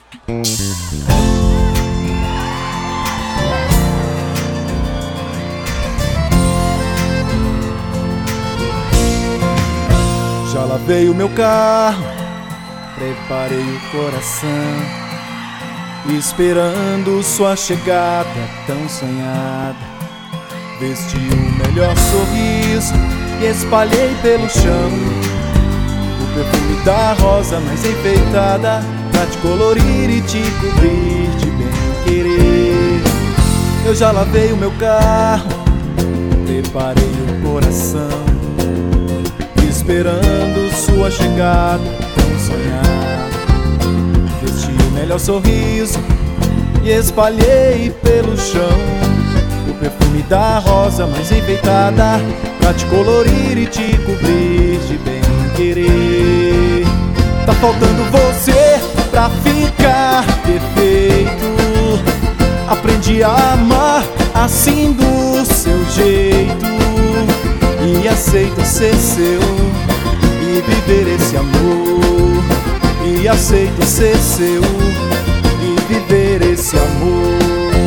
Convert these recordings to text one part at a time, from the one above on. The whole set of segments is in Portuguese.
Já lavei o meu carro, preparei o coração, esperando sua chegada tão sonhada. Vesti o melhor sorriso e espalhei pelo chão o perfume da rosa mais enfeitada, pra te colorir e te cobrir de bem-querer. Eu já lavei o meu carro, preparei o coração, esperando sua chegada tão sonhada. Vesti o melhor sorriso e espalhei pelo chão o perfume da rosa mais enfeitada, pra te colorir e te cobrir de bem-querer. Tá faltando você pra ficar perfeito. Aprendi a amar assim do seu jeito, e aceito ser seu e viver esse amor. E aceito ser seu e viver esse amor.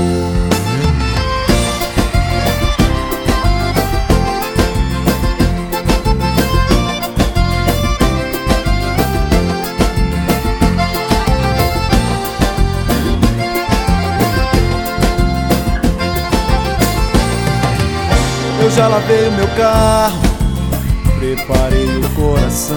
Eu já lavei o meu carro, preparei o coração,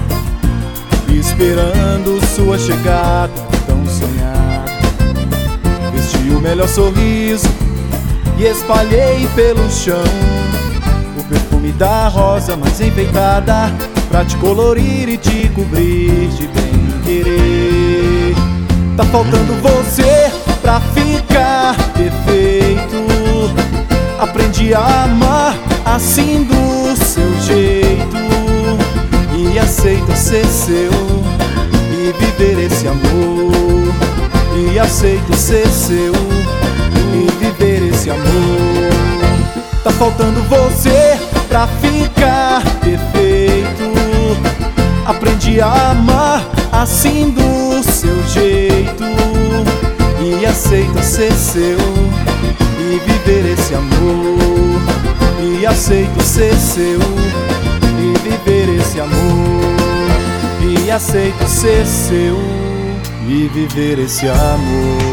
esperando sua chegada tão sonhada. Vesti o melhor sorriso e espalhei pelo chão o perfume da rosa mais enfeitada, pra te colorir e te cobrir de bem-querer. Tá faltando você pra ficar perfeito. Aprendi a amar assim do seu jeito, e aceito ser seu e viver esse amor. E aceito ser seu e viver esse amor. Tá faltando você pra ficar perfeito. Aprendi a amar assim do seu jeito, e aceito ser seu e viver esse amor. E aceito ser seu e viver esse amor. E aceito ser seu e viver esse amor.